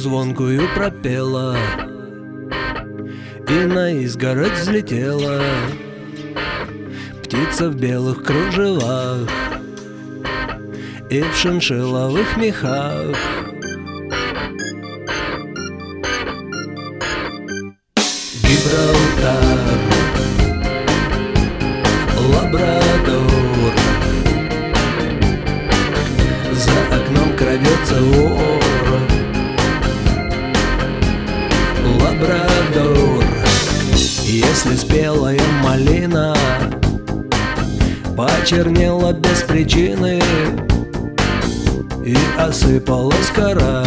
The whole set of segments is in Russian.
звонкую пропела и на изгородь взлетела птица в белых кружевах и в шиншилловых мехах. Гибралтар, Лабрадор, за окном крадется вор. Лабрадор, если спелая малина почернела без причины и осыпалась кора,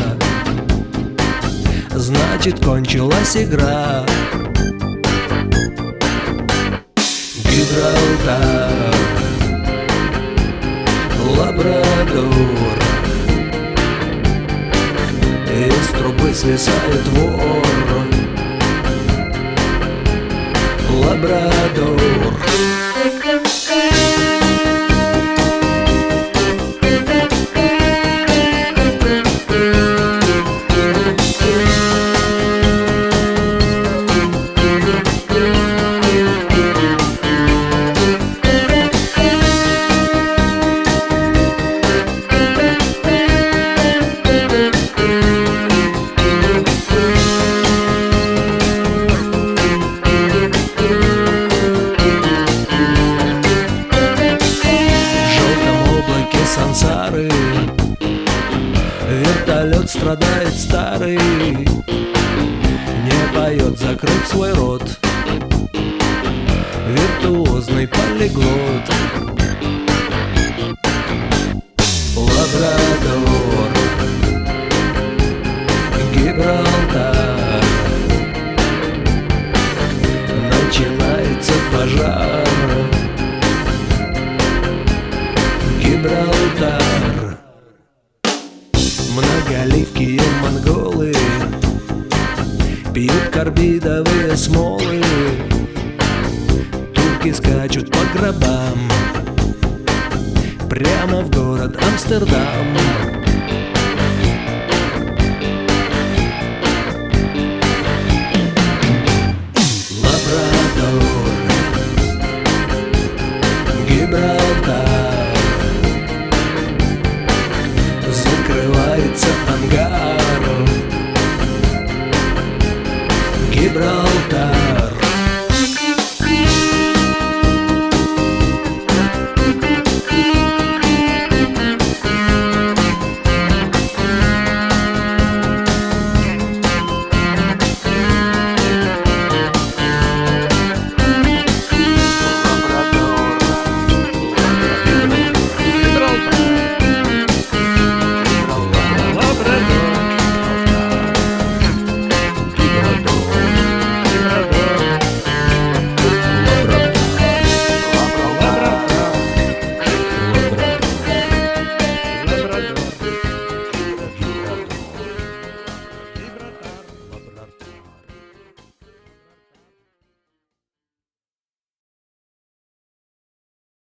значит, кончилась игра. Гибралтар, Лабрадор, из трубы свисает вор. Лабрадор. Сансары вертолет страдает старый, не поет, закрыв свой рот, виртуозный полиглот. Лабрадор, Гибралтар, начинается пожар. Гибралтар. Многоликие монголы пьют карбидовые смолы, турки скачут по гробам прямо в город Амстердам.